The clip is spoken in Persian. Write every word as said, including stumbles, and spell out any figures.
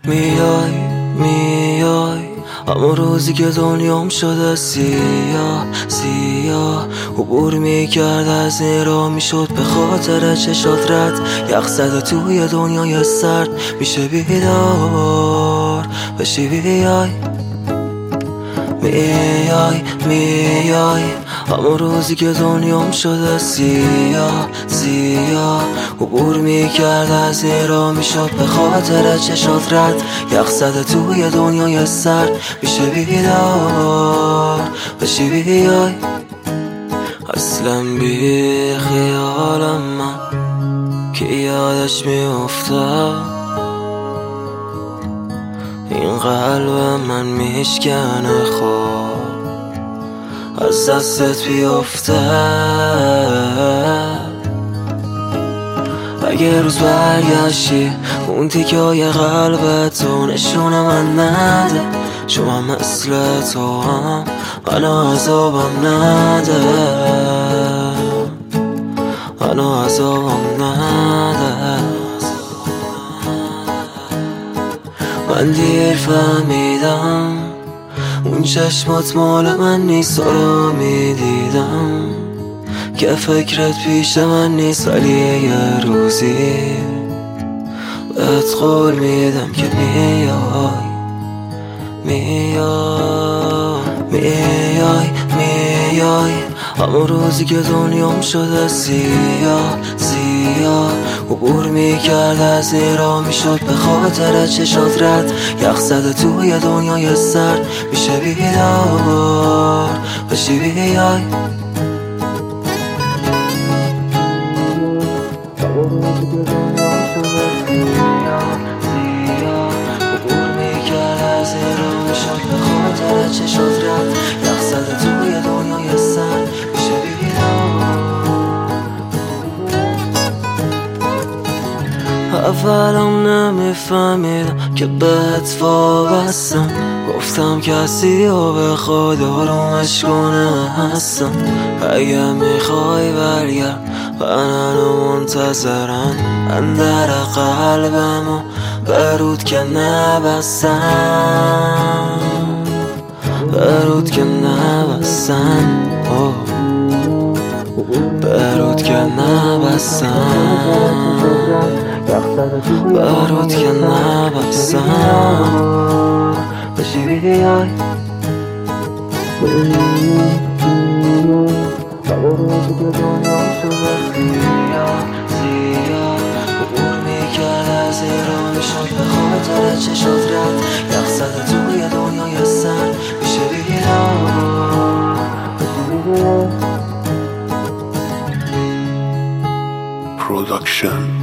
میای میای همون روزی که دنیام شده سیاه سیاه عبور میکرد از این راه میشد به خاطر چشات رد یخ زده توی دنیای سرد میشه بیدار بشی بیای میای میای همون روزی که دنیام شده سیاه سیاه عبور میکرد از این راه میشد به خاطر چشات رد یخ زده توی دنیای سرد میشه بیدار بشی بیای اصلا بی خیالم من که یادش میافتم این قلب من میشکنه خواب از دستت بیفته اگه روز برگشتی اون تیکای قلبتو نشونه من نده چون من مثل تو هم منو عذابم نده منو عذابم نده من دیر فهمیدم اون چشمات مال من نیست رو میدیدم که فکرت پیش من نیست ولی یه روزی بهت قول میدم که میای میای میای میای همون روزی که دنیام شده سیاه سیاه عبور میکرد از این راه میشد به خاطر چشات رد یخ زده توی دنیای سرد میشه بیدار بشی بیای چشات رد یخ زده توی دنیای سرد میشه بیدار اولم نمیفهمیدم که بهت وابستم گفتم کسی و به خدا رومش کنه هستم اگه میخوای برگرد منو منتظرم اندر قلبمو برود که نبستم برود که نبستم برود که نبستم برود که نبستم بشی بیای روزی که دنیام شده سیاه سیاه عبور میکرد از این راه میشد به خاطر چشات رد یخ زده توی دنیای سرد میشه بیدار Production